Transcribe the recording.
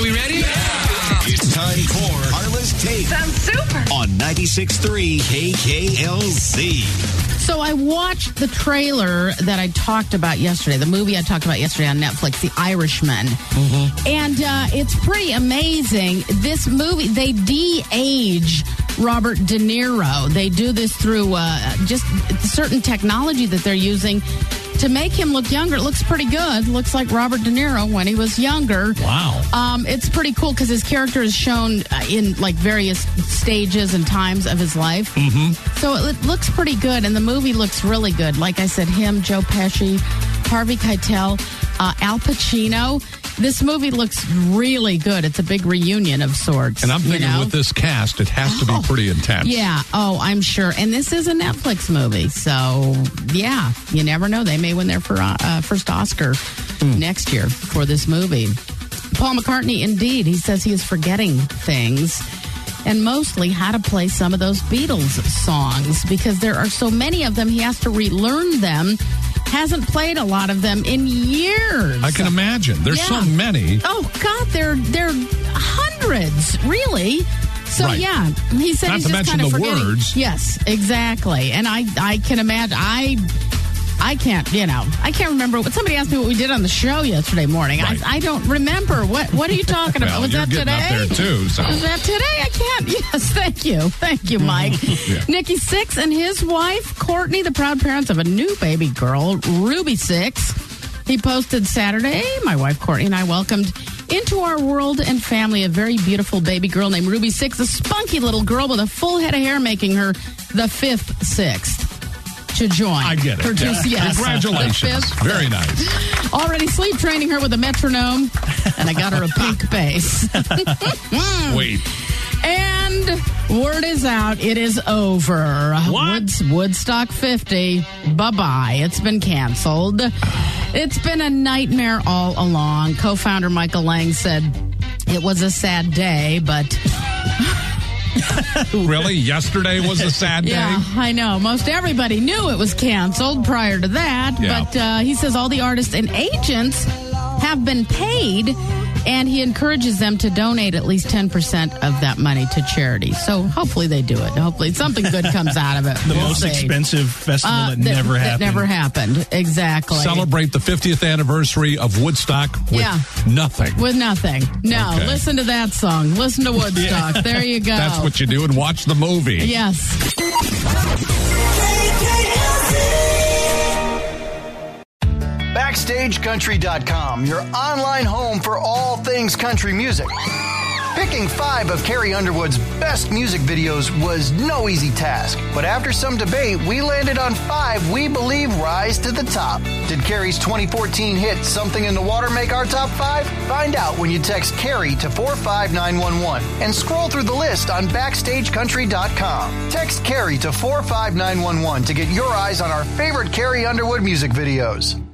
we ready? Yeah. It's time for Carla's Take. Sounds super. On 96.3 KKLZ. So I watched the trailer that I talked about yesterday, the movie I talked about yesterday on Netflix, The Irishman. Mm-hmm. And it's pretty amazing. This movie, they de-age Robert De Niro. They do this through just certain technology that they're using to make him look younger. It looks pretty good. Looks like Robert De Niro when he was younger. Wow. It's pretty cool because his character is shown in like various stages and times of his life. Mm-hmm. So it looks pretty good, and the movie looks really good. Like I said, him, Joe Pesci, Harvey Keitel, Al Pacino. This movie looks really good. It's a big reunion of sorts. And I'm thinking with this cast, it has to be pretty intense. Yeah. Oh, I'm sure. And this is a Netflix movie. So, yeah, you never know. They may win their first Oscar next year for this movie. Paul McCartney, indeed, he says he is forgetting things, and mostly how to play some of those Beatles songs, because there are so many of them, he has to relearn them. Hasn't played a lot of them in years. I can imagine. There's so many. Oh, God, they're hundreds, really. So, right. Yeah, he said he's just kind of forgetting. Not to mention the words. Yes, exactly. And I can imagine. I can't remember. Somebody asked me what we did on the show yesterday morning. Right. I don't remember. What are you talking about? Was you're that getting today? Up there too, so. Was that today? I can't. Yes, thank you. Thank you, Mike. Yeah. Nikki Sixx and his wife, Courtney, the proud parents of a new baby girl, Ruby Sixx. He posted Saturday, my wife Courtney and I welcomed into our world and family a very beautiful baby girl named Ruby Sixx, a spunky little girl with a full head of hair, making her the fifth Sixth to join. I get it. Yes. Congratulations. Very nice. Already sleep training her with a metronome, and I got her a pink bass. Wait. And word is out. It is over. What? Woodstock 50. Bye-bye. It's been canceled. It's been a nightmare all along. Co-founder Michael Lang said it was a sad day, but... Really? Yesterday was a sad day? Yeah, I know. Most everybody knew it was canceled prior to that. Yeah. But he says all the artists and agents have been paid, and he encourages them to donate at least 10% of that money to charity. So hopefully they do it. Hopefully something good comes out of it. The most expensive festival that never happened. That never happened. Exactly. Celebrate the 50th anniversary of Woodstock with nothing. With nothing. No. Okay. Listen to that song. Listen to Woodstock. Yeah. There you go. That's what you do, and watch the movie. Yes. BackstageCountry.com, your online home for all things country music. Picking 5 of Carrie Underwood's best music videos was no easy task, but after some debate, we landed on 5 we believe rise to the top. Did Carrie's 2014 hit Something in the Water make our top 5? Find out when you text Carrie to 45911 and scroll through the list on BackstageCountry.com. Text Carrie to 45911 to get your eyes on our favorite Carrie Underwood music videos.